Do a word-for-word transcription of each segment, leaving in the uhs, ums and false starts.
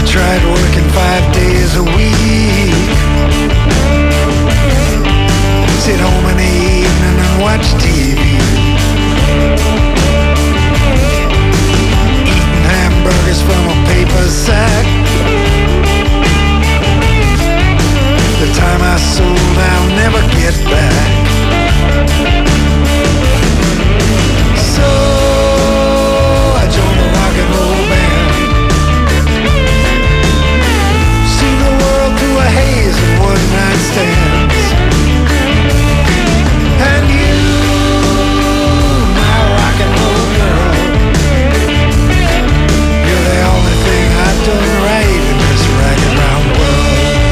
tried working five days a week. Sit home in the evening and watch T V. Eating hamburgers from a paper sack. The time I sold I'll never get back. So I joined a rock and roll band. See the world through a haze of one night stands. And you, my rock and roll girl, you're the only thing I've done right in this ragged round world.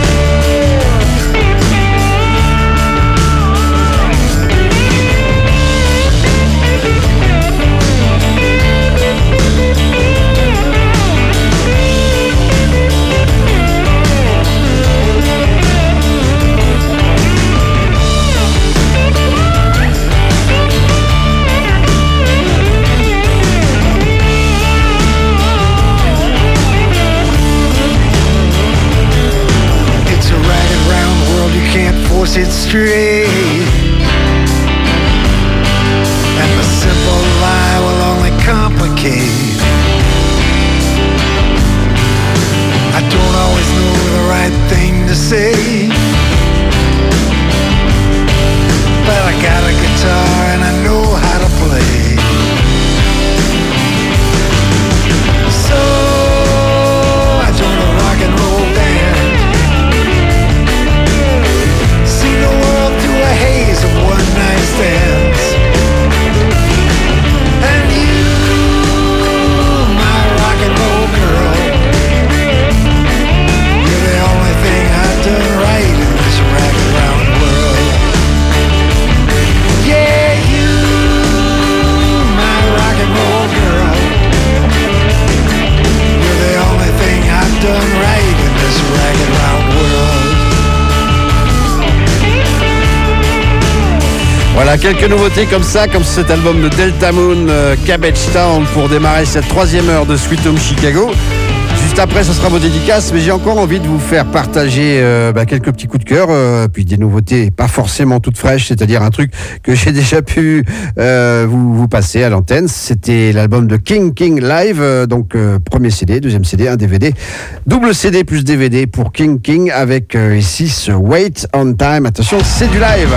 Force it straight, and the simple lie will only complicate. I don't always know the right thing to say, but I got a guitar and I know how to play. So I joined a rock and roll band. The world through a haze of one night stands. And you, my rock and roll girl, you're the only thing I've done right in this ragged round world. Yeah, you, my rock and roll girl, you're the only thing I've done right in this ragged round world. Voilà, quelques nouveautés comme ça, comme cet album de Delta Moon, euh, Cabbage Town, pour démarrer cette troisième heure de Sweet Home Chicago. Juste après, ce sera vos dédicaces, mais j'ai encore envie de vous faire partager euh, bah, quelques petits coups de cœur, euh, puis des nouveautés pas forcément toutes fraîches, c'est-à-dire un truc que j'ai déjà pu euh, vous, vous passer à l'antenne. C'était l'album de King King Live, euh, donc euh, premier C D, deuxième C D, un D V D, double C D plus D V D pour King King, avec euh, ici ce Wait on Time. Attention, c'est du live.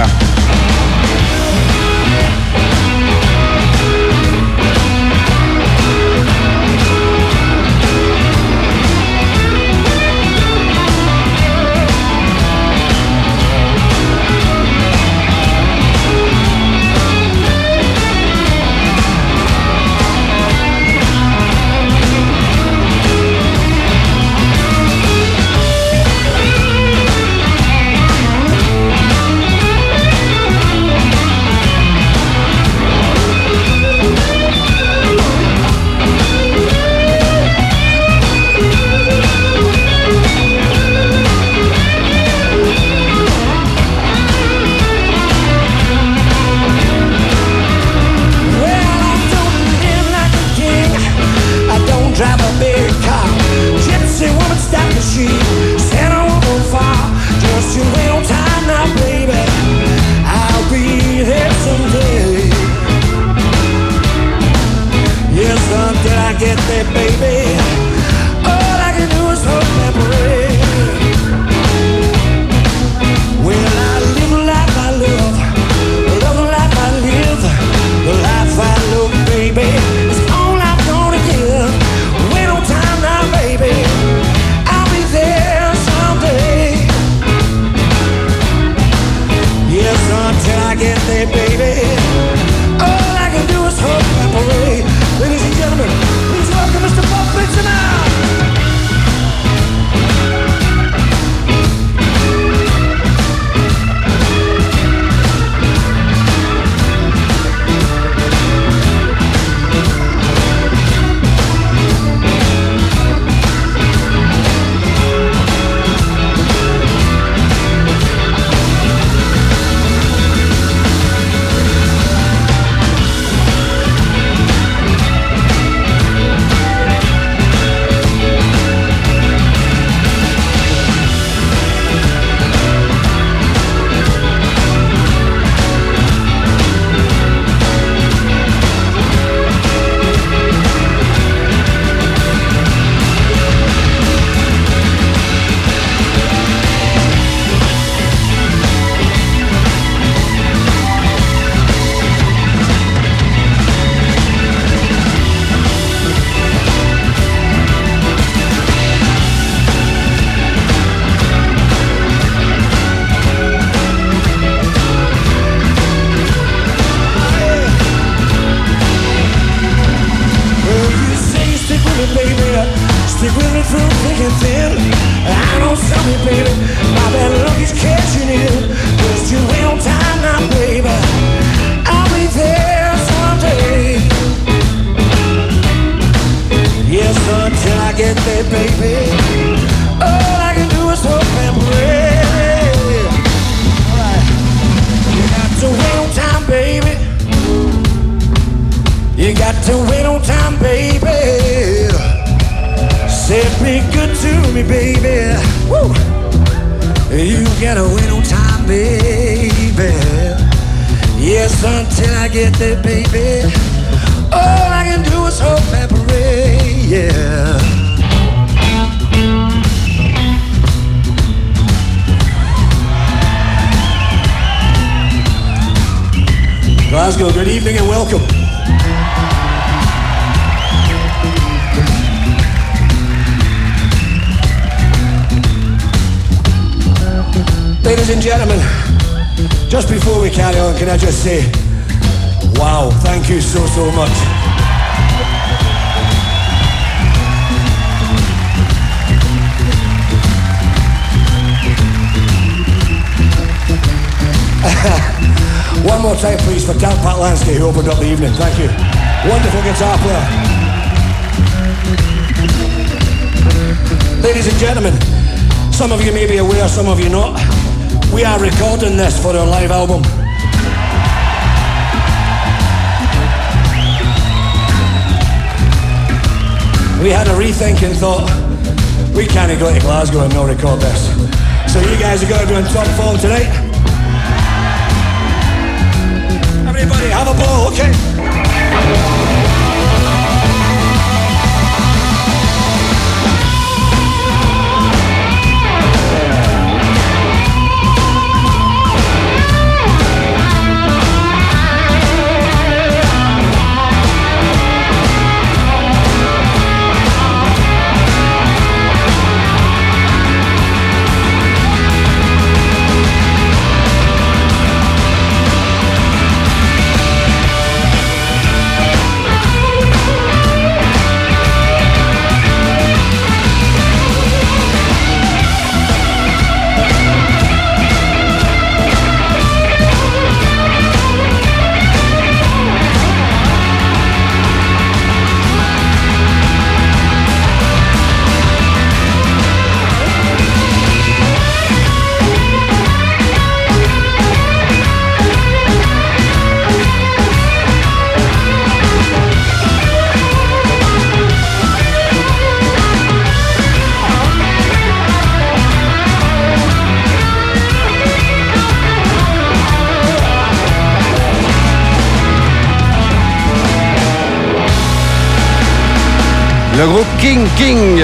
All I'm gonna give, wait on time now, baby. I'll be there. thick and thin. I know something, baby. My bad luck is catching in. Just you wait on time now, baby. I'll be there someday. Yes, until I get there, baby. All I can do is hope and pray. Alright. You got to wait on time, baby. You got to wait on time, baby. Say be good to me, baby. Woo. You gotta wait on time, baby. Yes, until I get there, baby. All I can do is hope and pray, yeah. Glasgow, good evening and welcome. Ladies and gentlemen, just before we carry on, can I just say, wow, thank you so, so much. One more time, please, for Dan Patlansky, who opened up the evening. Thank you. Wonderful guitar player. Ladies and gentlemen, some of you may be aware, some of you not. We are recording this for our live album. We had a rethink and thought, we can't go to Glasgow and not record this. So you guys are going to be on top form tonight. Everybody have a ball, okay? Le groupe King King.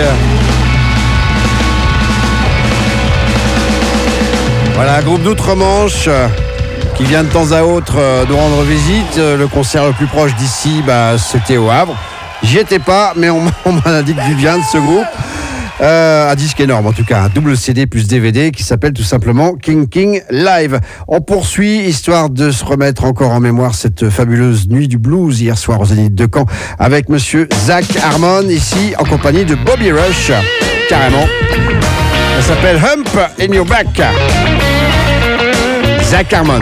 Voilà, un groupe d'outre-Manche qui vient de temps à autre nous rendre visite. Le concert le plus proche d'ici, bah, c'était au Havre. J'y étais pas, mais on, on m'a dit du bien de ce groupe. Euh, un disque énorme en tout cas, un double C D plus D V D qui s'appelle tout simplement King King Live. On poursuit, histoire de se remettre encore en mémoire cette fabuleuse nuit du blues hier soir au Zénith de Caen avec monsieur Zach Harmon, ici en compagnie de Bobby Rush, carrément. Ça s'appelle Hump in Your Back. Zach Harmon.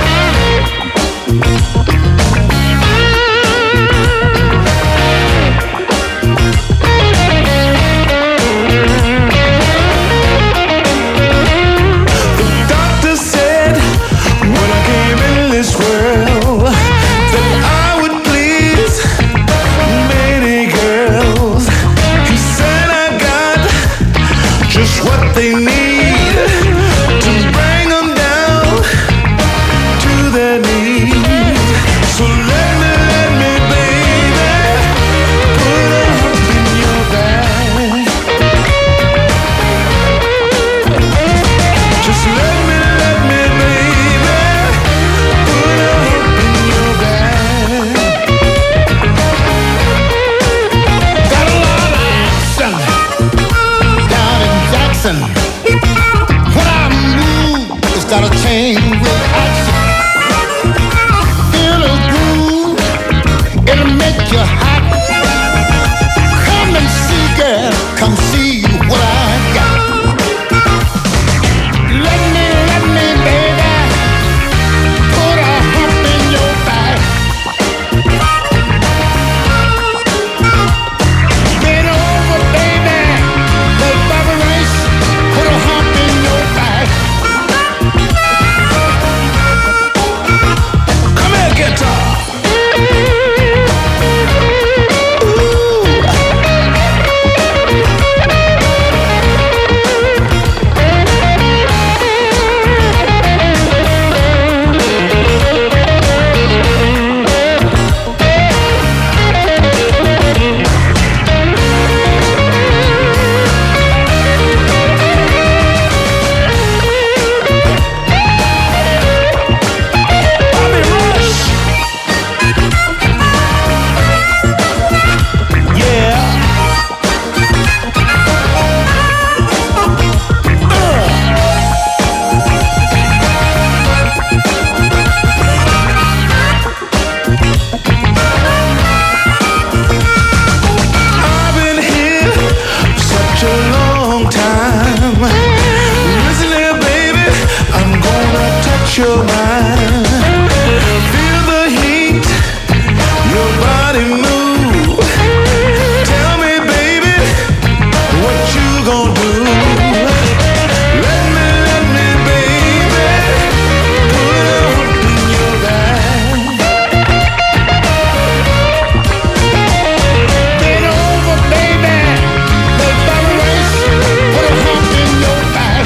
They need to bring them down to their knees. So let me, let me, baby, put a hook in your back. Just let me, let me, baby, put a hook in your back. Got a lot of action down in Jackson. When I move, it's got a chain reaction. Feel a groove, it'll make you hot. Come and see, girl, come see you your mind. Feel the heat, your body move. Tell me, baby, what you gonna do? Let me, let me, baby, put a hook in your eye. Get over, baby, let's start a race. Put a hook in your eye.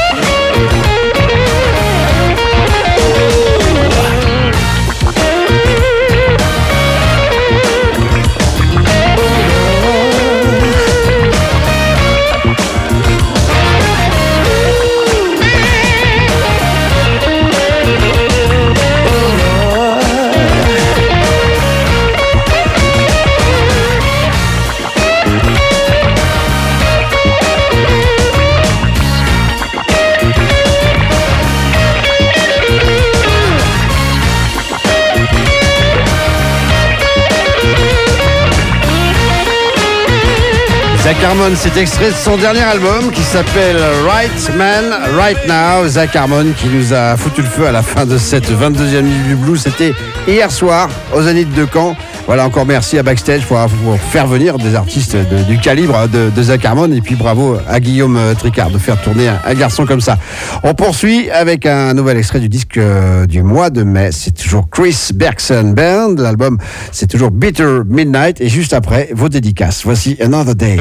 Zach Harmon, c'est extrait de son dernier album qui s'appelle Right Man, Right Now. Zach Harmon qui nous a foutu le feu à la fin de cette vingt-deuxième nuit du blues. C'était hier soir au Zénith de Caen. Voilà, encore merci à Backstage pour, pour faire venir des artistes de, du calibre de, de Zach Harmon. Et puis bravo à Guillaume Tricard de faire tourner un, un garçon comme ça. On poursuit avec un nouvel extrait du disque euh, du mois de mai. C'est toujours Chris Bergson Band. L'album, c'est toujours Bitter Midnight. Et juste après, vos dédicaces. Voici Another Day.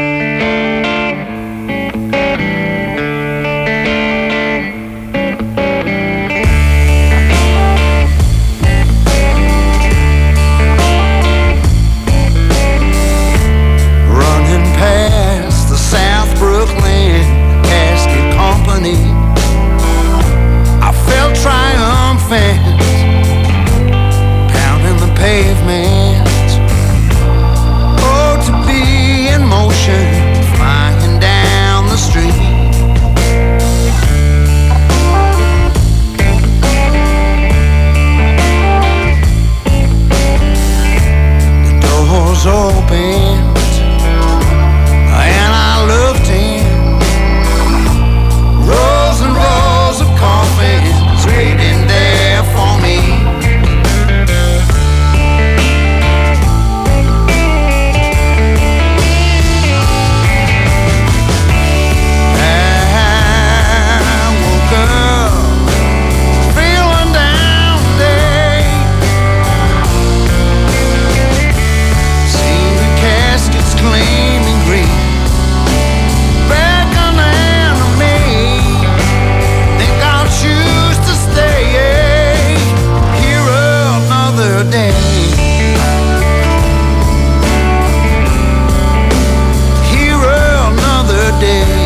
Pounding the pavement. Oh, to be in motion, flying down the street. The doors opened, and I looked in. Rows and rows of coffins waiting there for me. I woke up feeling down today. Seen the caskets gleaming green, beckoning to me. Think I'll choose to stay here another day. Here another day.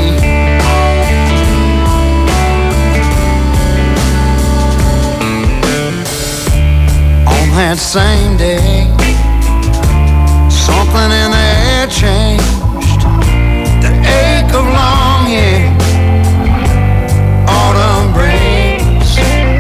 On that same day, something in the air changed. The ache of longing autumn brings.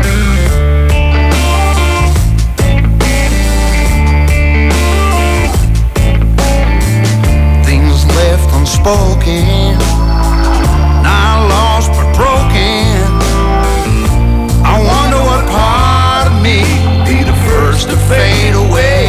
Things left unspoken, not lost but broken. I wonder what part of me be the first to fade away.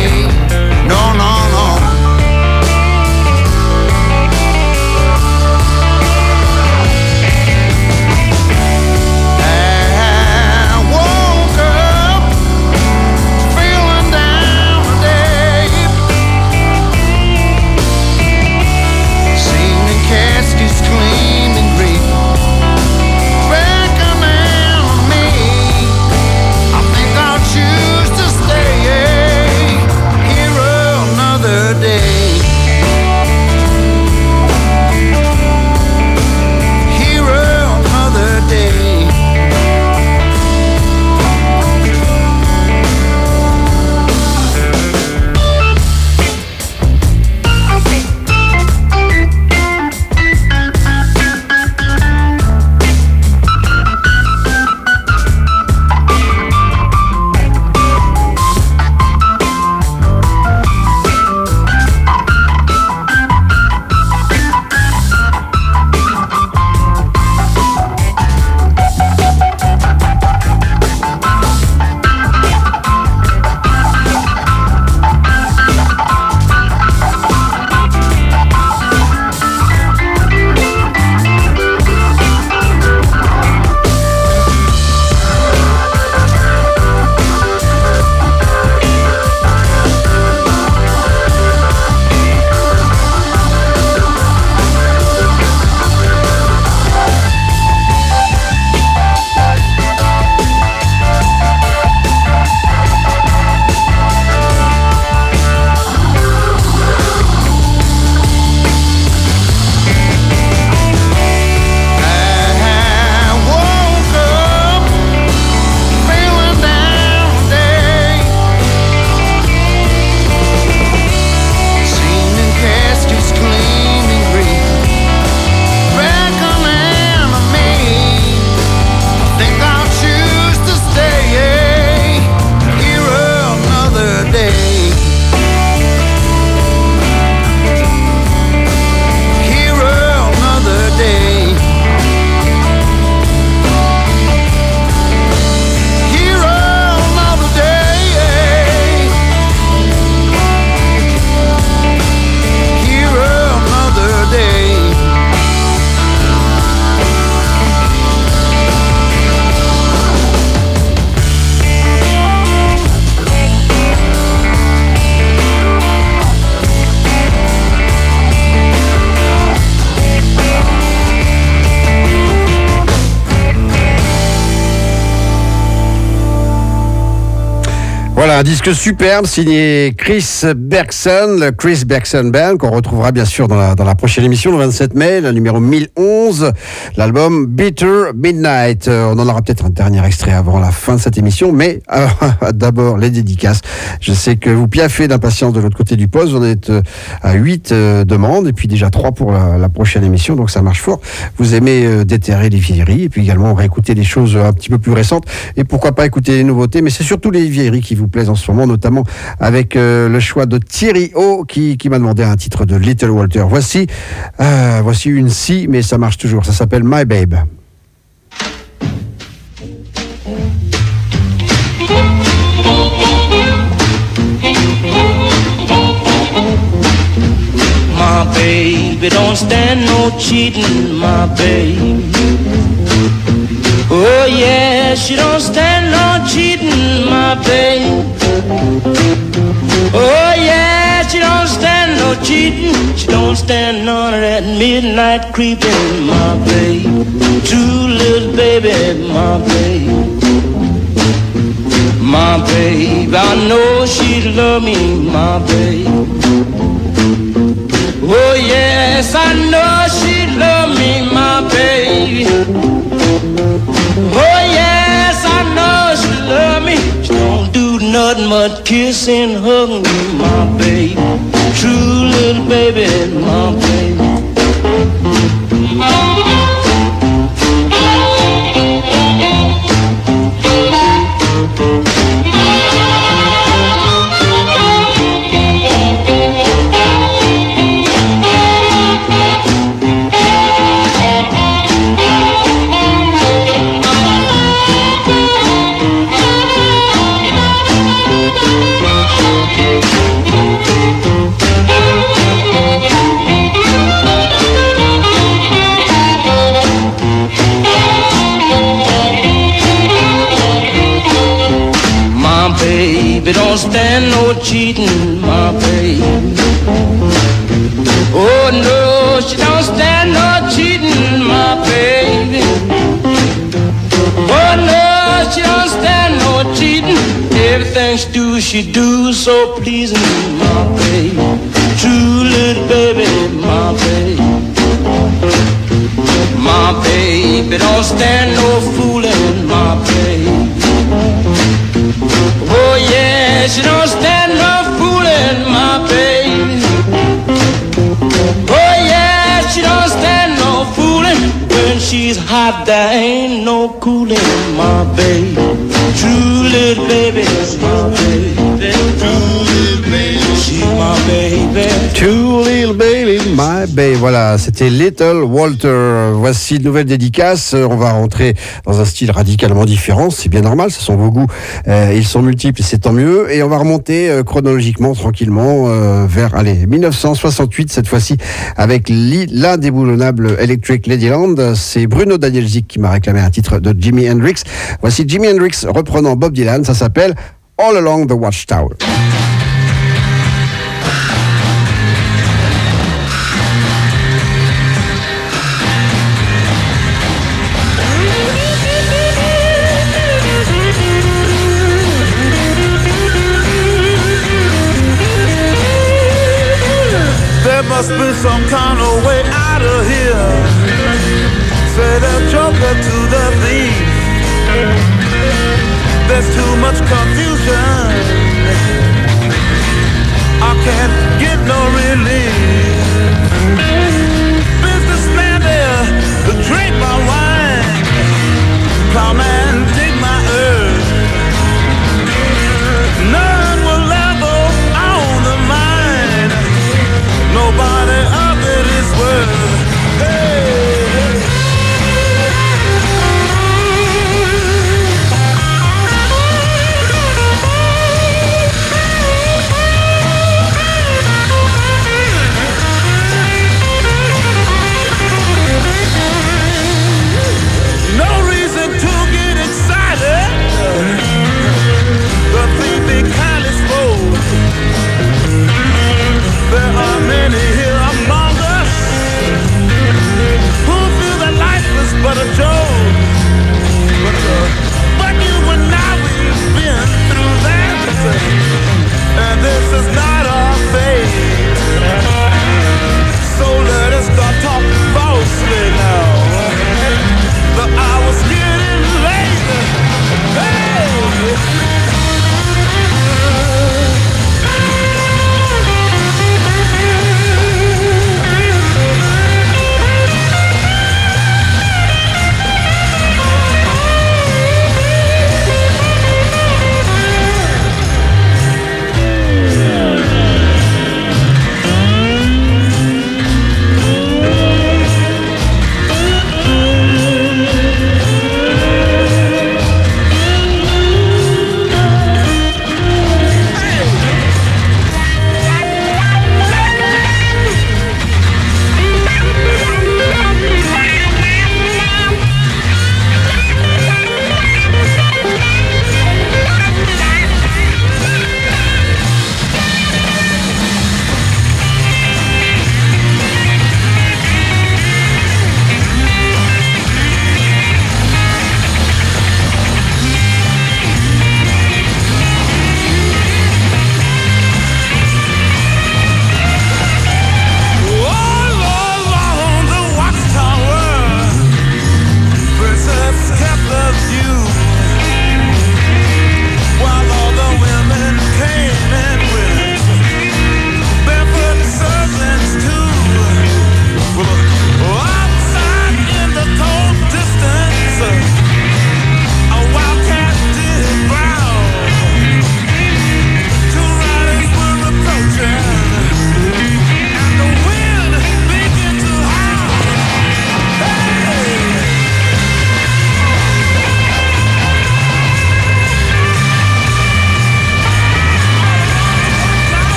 Voilà, un disque superbe signé Chris Bergson, le Chris Bergson Band, qu'on retrouvera bien sûr dans la, dans la prochaine émission, le vingt-sept mai, le numéro mille onze, l'album Bitter Midnight. Euh, on en aura peut-être un dernier extrait avant la fin de cette émission, mais euh, d'abord les dédicaces. Je sais que vous piaffez d'impatience de l'autre côté du poste, vous en êtes euh, à huit euh, demandes, et puis déjà trois pour la, la prochaine émission, donc ça marche fort. Vous aimez euh, déterrer les vieilleries, et puis également réécouter des choses un petit peu plus récentes, et pourquoi pas écouter les nouveautés, mais c'est surtout les vieilleries qui vous plaisent en ce moment, notamment avec euh, le choix de Thierry O qui, qui m'a demandé un titre de Little Walter. Voici, euh, voici une scie, mais ça marche toujours. Ça s'appelle My Babe. My baby don't stand no cheating, my baby. Oh yeah, she don't stand no cheating, my baby. Oh yeah, she don't stand no cheating. She don't stand none of that midnight creeping, my baby. True little baby, my baby. My baby, I know she'd love me, my baby. Oh yes, I know she'd love me, my baby. Oh yes, I know she love me. She don't do nothing but kiss and hug me, my baby. True little baby, my baby. Baby, don't stand no cheating, my baby. Oh no, she don't stand no cheating, my baby. Oh no, she don't stand no cheating. Everything she do, she do so pleasing, my baby. True little baby, my baby. My baby don't stand no fooling, my baby. Oh yeah, she don't stand no fooling, my baby. Oh yeah, she don't stand no fooling. When she's hot, there ain't no cooling, my baby. True little baby, my baby. True little baby, she's my baby. True little baby, my baby. Voilà, c'était Little Walter. Voici une nouvelle dédicace. On va rentrer dans un style radicalement différent. C'est bien normal, ce sont vos goûts. Euh, ils sont multiples et c'est tant mieux. Et on va remonter euh, chronologiquement, tranquillement, euh, vers allez, dix-neuf cent soixante-huit, cette fois-ci, avec l'indéboulonnable Electric Ladyland. C'est Bruno Danielzik qui m'a réclamé un titre de Jimi Hendrix. Voici Jimi Hendrix reprenant Bob Dylan. Ça s'appelle All Along the Watchtower. Must be some kind of way out of here. Say the joker to the thief. There's too much confusion.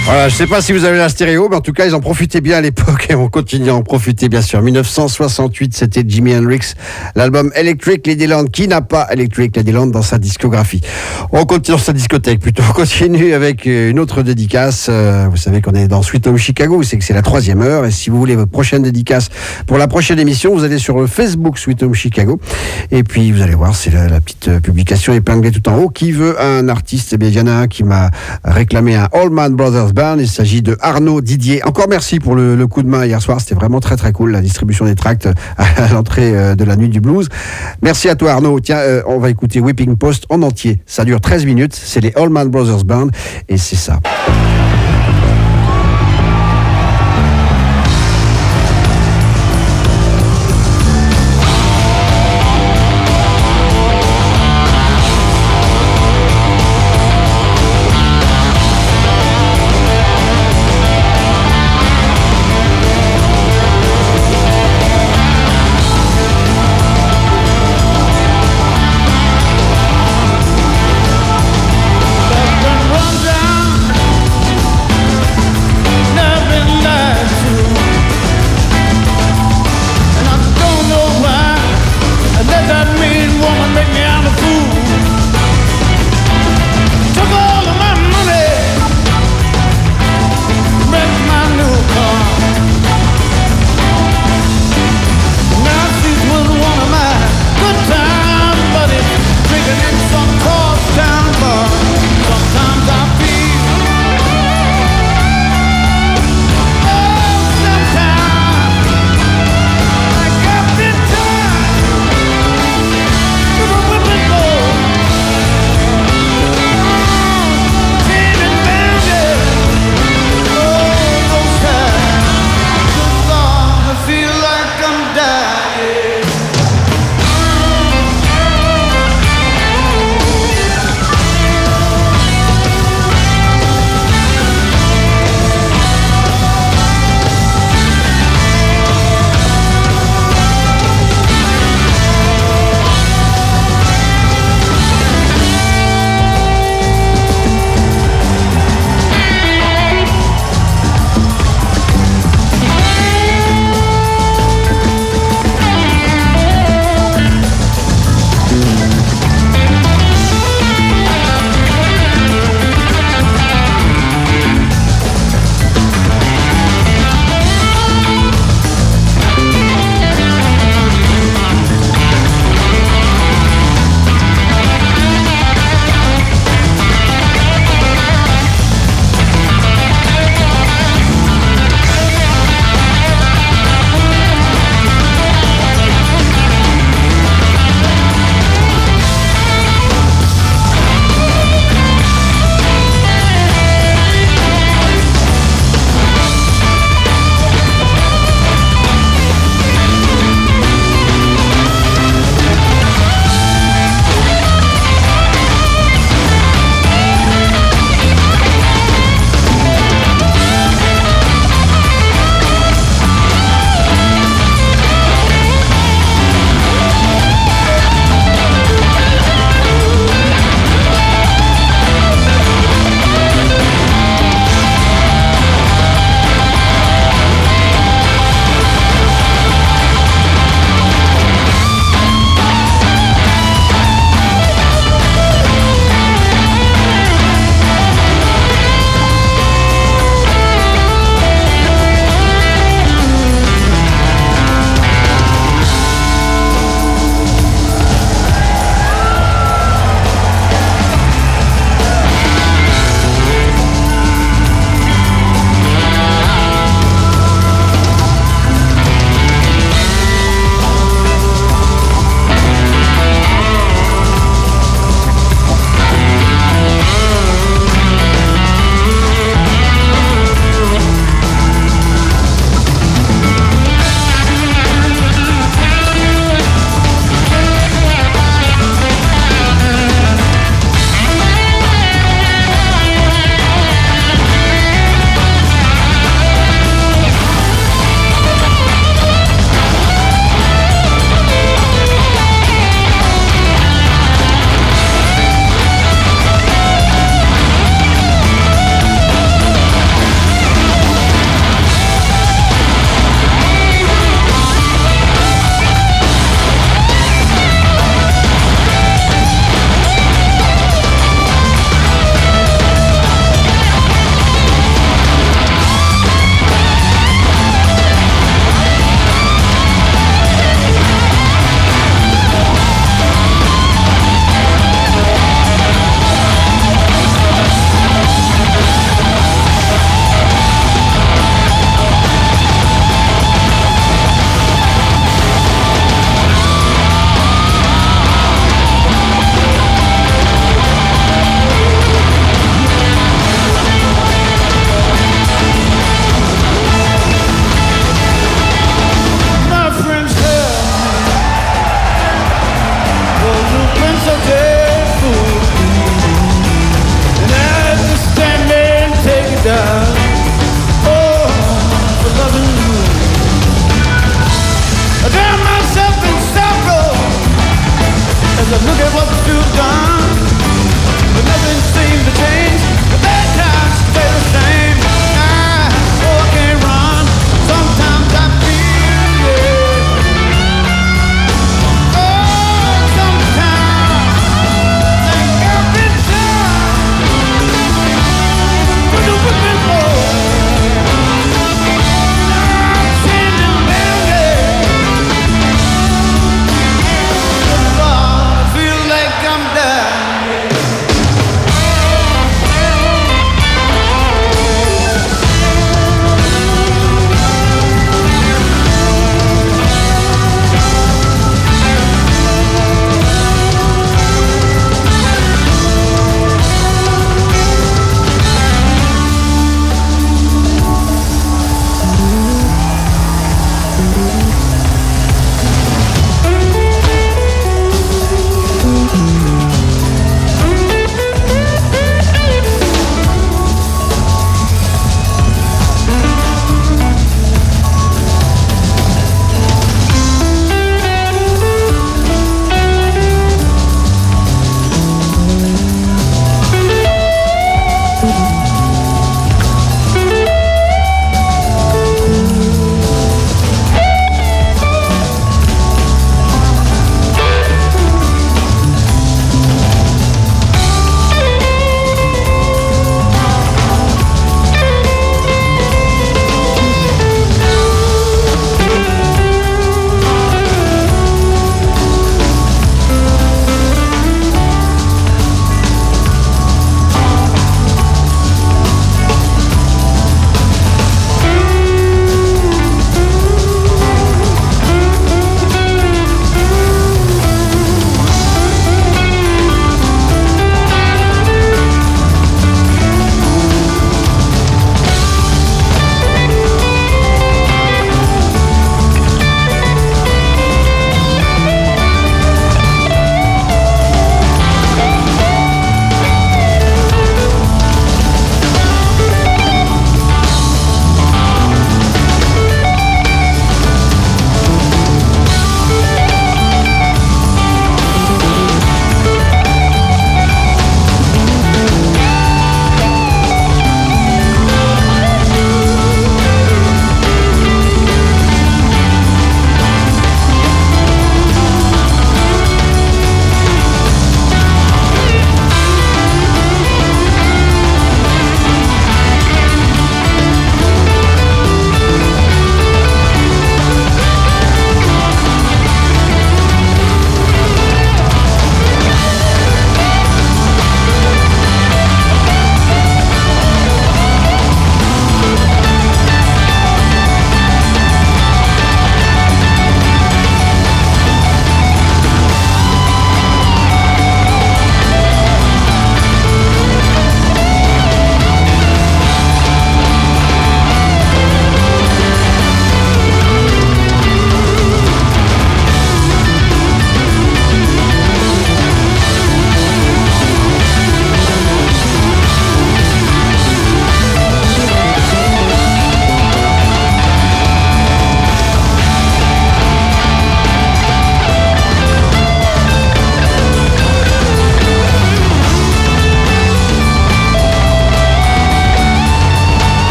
Voilà, je sais pas si vous avez la stéréo, mais en tout cas, ils en profitaient bien à l'époque et on continue à en profiter, bien sûr. dix-neuf cent soixante-huit, c'était Jimi Hendrix, l'album Electric Ladyland. Qui n'a pas Electric Ladyland dans sa discographie? On continue dans sa discothèque, plutôt. On continue avec une autre dédicace. Euh, vous savez qu'on est dans Sweet Home Chicago, c'est que c'est la troisième heure. Et si vous voulez votre prochaine dédicace pour la prochaine émission, vous allez sur le Facebook Sweet Home Chicago. Et puis, vous allez voir, c'est la, la petite publication épinglée tout en haut. Qui veut un artiste? Eh bien, il y en a un qui m'a réclamé un Allman Brothers Band. Il s'agit de Arnaud Didier. Encore merci pour le, le coup de main hier soir. C'était vraiment très très cool, la distribution des tracts à l'entrée de la nuit du blues. Merci à toi Arnaud. Tiens, euh, on va écouter Whipping Post en entier. Ça dure treize minutes. C'est les Allman Brothers Band et c'est ça. Run down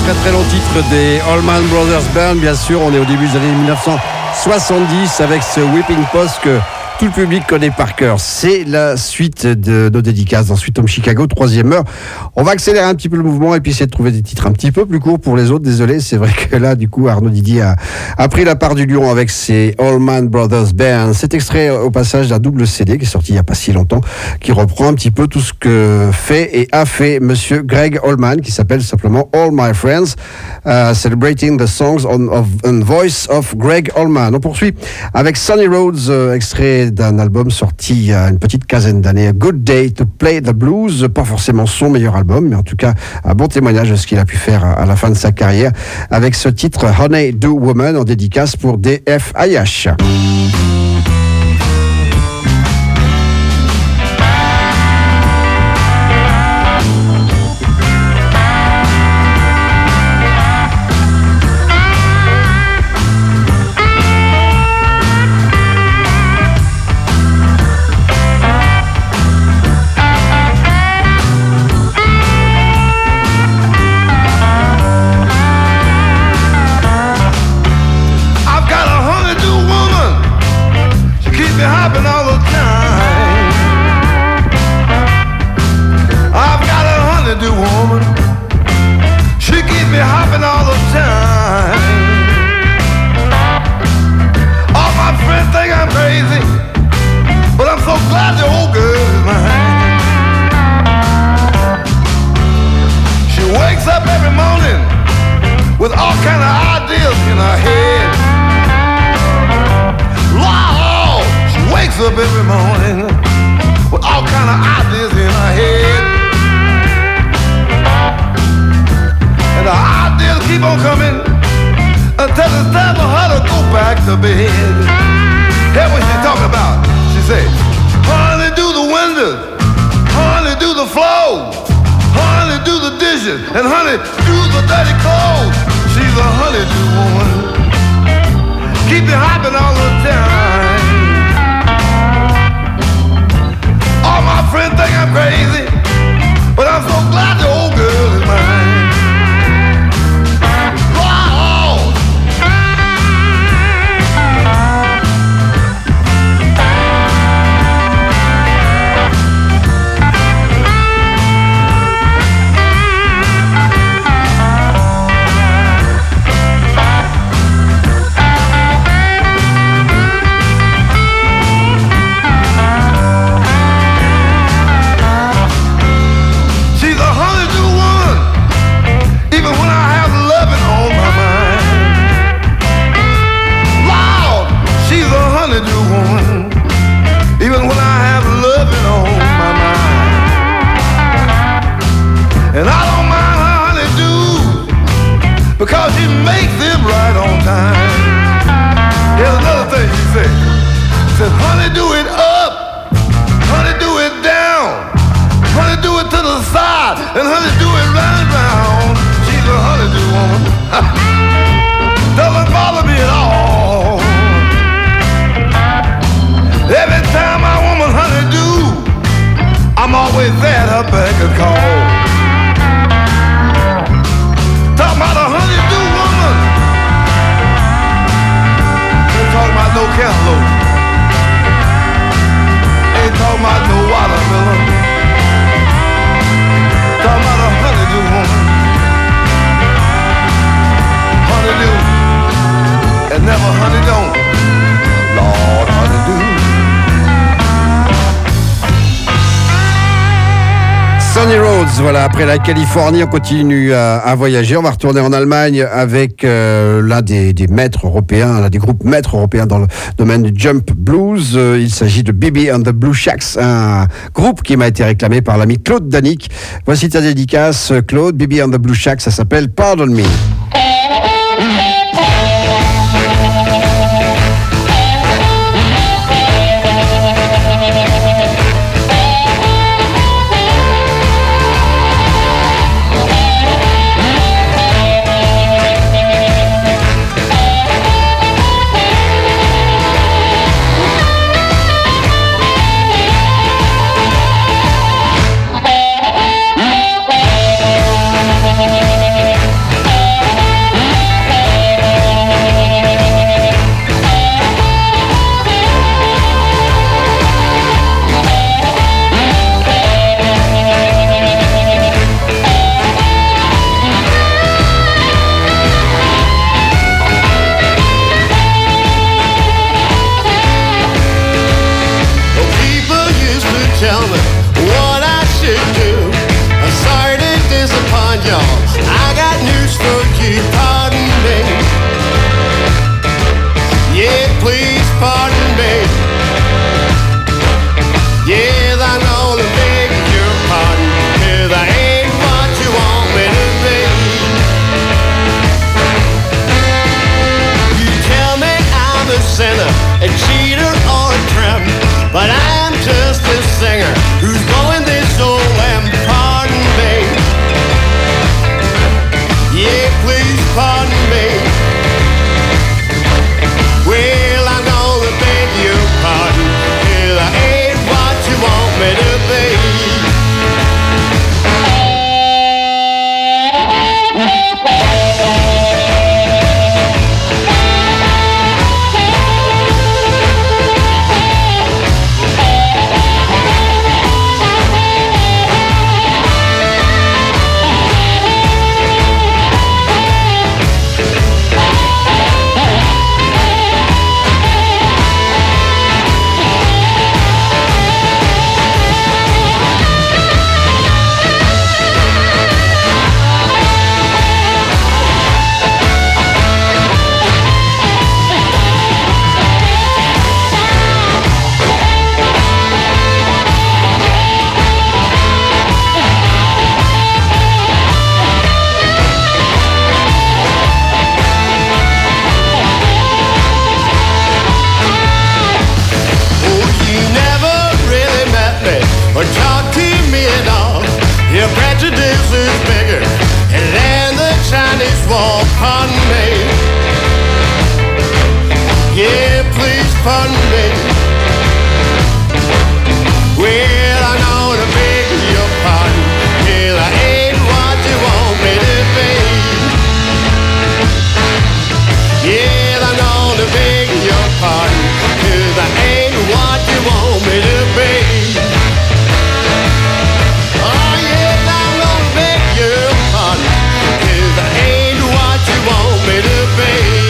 très très long titre des Allman Brothers Band. Bien sûr, on est au début des années dix-neuf cent soixante-dix avec ce Whipping Post que tout le public connaît par cœur. C'est la suite de nos dédicaces dans Sweet Home Chicago, troisième heure. On va accélérer un petit peu le mouvement et puis essayer de trouver des titres un petit peu plus courts pour les autres. Désolé, c'est vrai que là, du coup, Arnaud Didier a, a pris la part du lion avec ses Allman Brothers Band. Cet extrait au passage d'un double C D qui est sorti il n'y a pas si longtemps, qui reprend un petit peu tout ce que fait et a fait Monsieur Gregg Allman, qui s'appelle simplement All My Friends, uh, celebrating the songs on, of, on voice of Gregg Allman. On poursuit avec Sunny Roads, euh, extrait d'un album sorti il y a une petite quinzaine d'années, A Good Day to Play the Blues, pas forcément son meilleur album, mais en tout cas un bon témoignage de ce qu'il a pu faire à la fin de sa carrière avec ce titre Honey Do Woman en dédicace pour D F I H. Voilà, après la Californie, on continue à, à voyager. On va retourner en Allemagne avec euh, l'un des, des maîtres européens, l'un des groupes maîtres européens dans le domaine du jump blues. Euh, il s'agit de B B and the Blue Shacks, un groupe qui m'a été réclamé par l'ami Claude Danick. Voici ta dédicace, Claude. B B and the Blue Shacks, ça s'appelle Pardon Me. Thank you. a cheater or a tramp, but I'm just a singer who's going this old and pardon me. Yeah, please pardon me. Well, I'm gonna beg your pardon till I ain't what you want me to be. Or talk to me at all. Your prejudice is bigger than the Chinese wall. Pardon me. Yeah, please pardon me. Well, I'm gonna beg your pardon till I ain't what you want me to be. Yeah, I'm gonna beg your pardon till I ain't what you want me to be. Want me to be.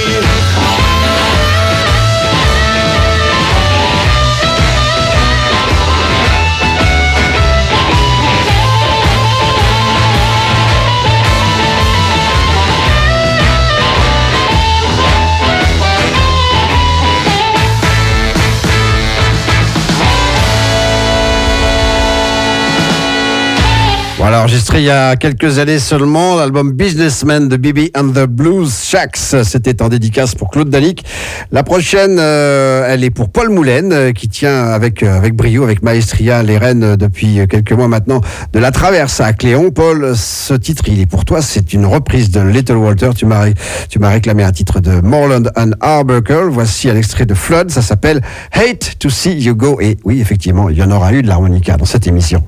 Voilà, enregistré il y a quelques années seulement, l'album Businessman de B B and the Blues Shacks. C'était en dédicace pour Claude Dalic. La prochaine, euh, elle est pour Paul Moulaine, euh, qui tient avec, euh, avec brio, avec maestria, les rênes euh, depuis quelques mois maintenant de la Traverse à Cléon. Paul, ce titre, il est pour toi. C'est une reprise de Little Walter. Tu m'as, tu m'as réclamé un titre de Moreland and Arbuckle. Voici un extrait de Flood. Ça s'appelle Hate to See You Go. Et oui, effectivement, il y en aura eu de l'harmonica dans cette émission.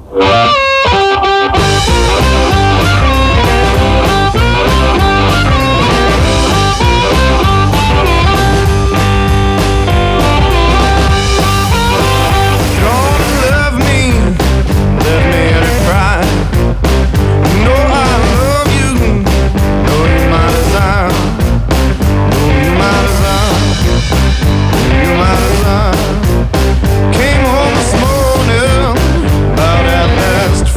Came home this morning about at last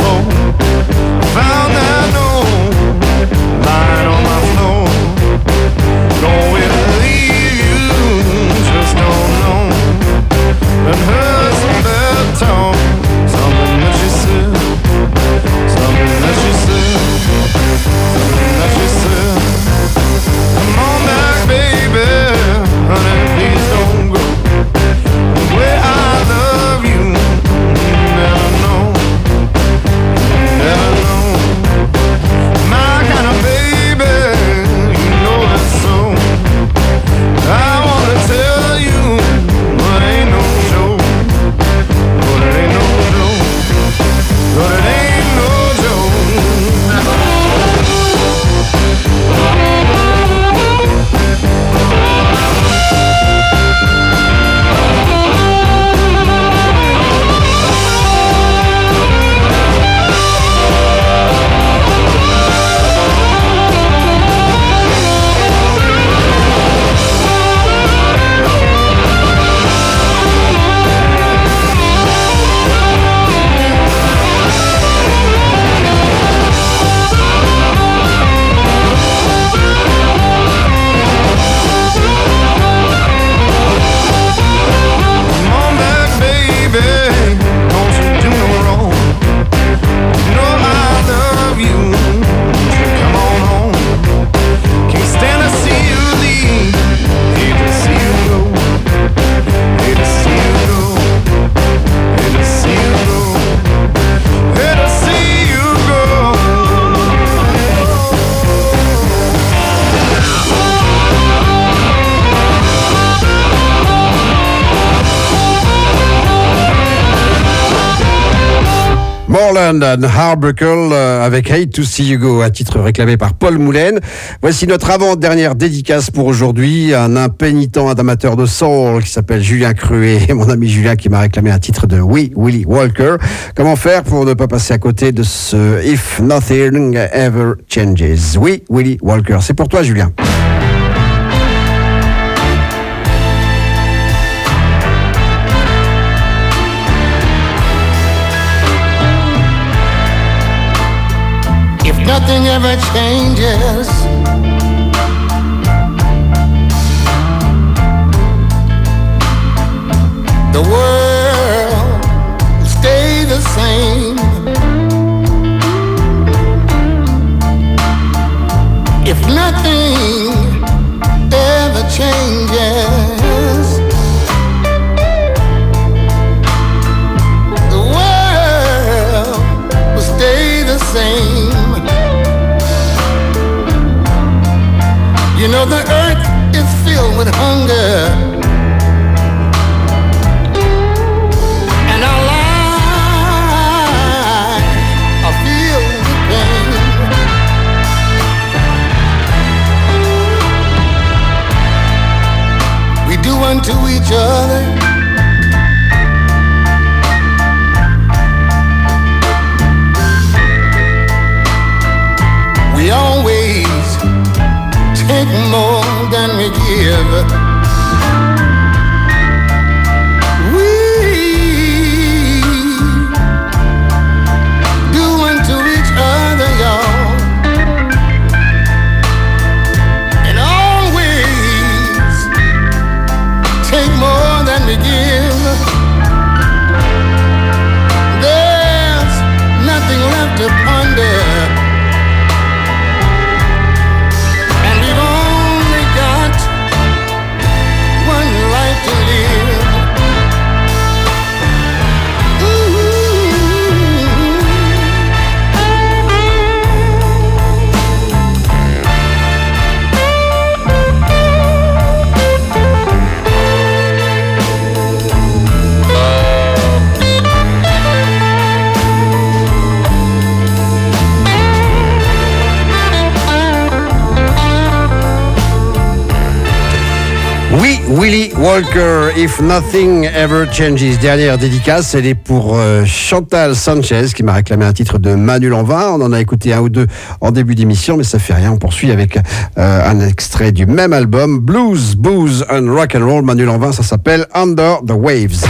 Moreland and Heartbreaker avec Hate to See You Go, un titre réclamé par Paul Moulin. Voici notre avant-dernière dédicace pour aujourd'hui, un impénitent amateur de soul qui s'appelle Julien Cruet, mon ami Julien qui m'a réclamé un titre de Wee Willie Walker. Comment faire pour ne pas passer à côté de ce If Nothing Ever Changes? Wee Willie Walker, c'est pour toi Julien. Nothing ever changes. The world will stay the same. If nothing ever changes, the world will stay the same. You know the earth is filled with hunger, and our lives are filled with pain. We do unto each other we always take more than we give. We do unto each other, y'all, and always take more than we give. There's nothing left to ponder. Willie Walker, If Nothing Ever Changes. Dernière dédicace, elle est pour euh, Chantal Sanchez qui m'a réclamé un titre de Manu Lanvin. On en a écouté un ou deux en début d'émission, mais ça fait rien. On poursuit avec euh, un extrait du même album, Blues, Booze and Rock and Roll. Manu Lanvin, ça s'appelle Under the Waves.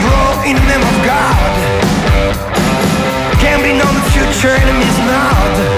Enemies now.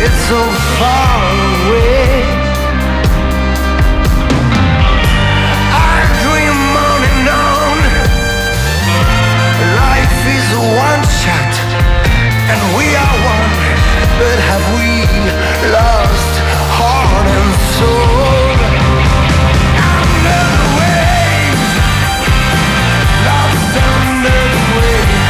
it's so far away. I dream on and on. Life is one shot, and we are one. But have we lost heart and soul? Under the waves, lost under the waves.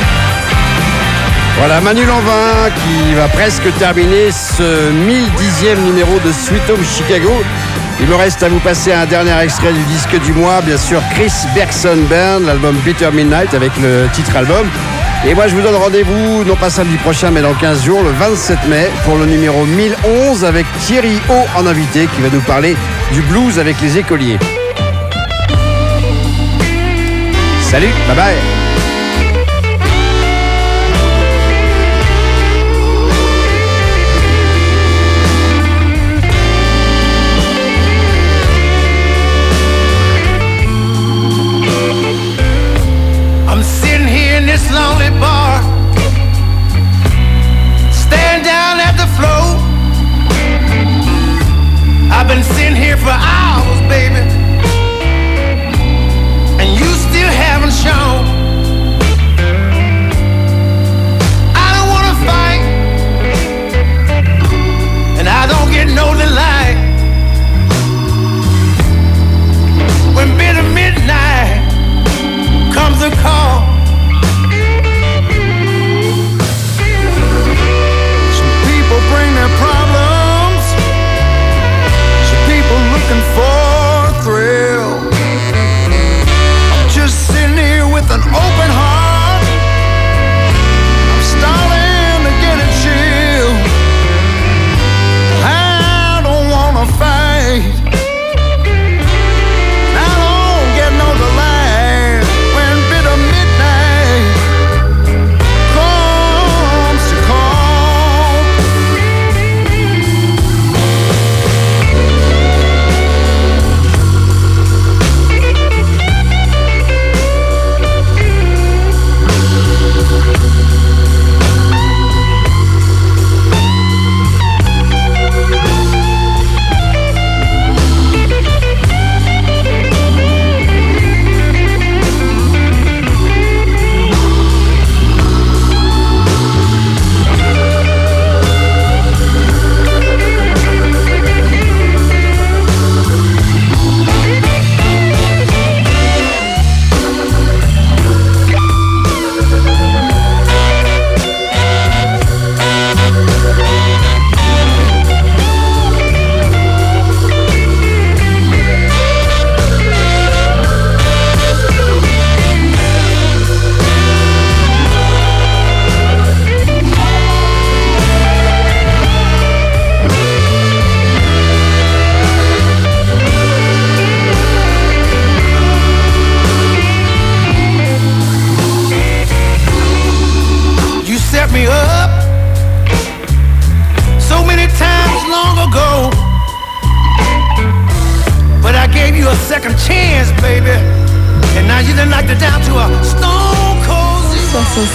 Voilà, Manu Lanvin qui va presque terminer ce mille dixième numéro de Sweet Home Chicago. Il me reste à vous passer un dernier extrait du disque du mois, bien sûr Chris Bergson Band, l'album Bitter Midnight avec le titre album. Et moi je vous donne rendez-vous, non pas samedi prochain mais dans quinze jours, le vingt-sept mai, pour le numéro mille onze avec Thierry O en invité qui va nous parler du blues avec les écoliers. Salut, bye bye. This lonely bar, stand down at the floor. I've been sitting here for hours, baby, and you still haven't shown. I don't wanna fight, and I don't get no delight when bitter midnight comes a call. Bring their problems. Some people looking for a thrill. I'm just sitting here with an open heart. I'm starting to get a chill. I don't wanna fight. I don't get no delight when bitter midnight comes to call. Me up so many times long ago, but I gave you a second chance, baby, and now you done knocked it down to a stone cold zero.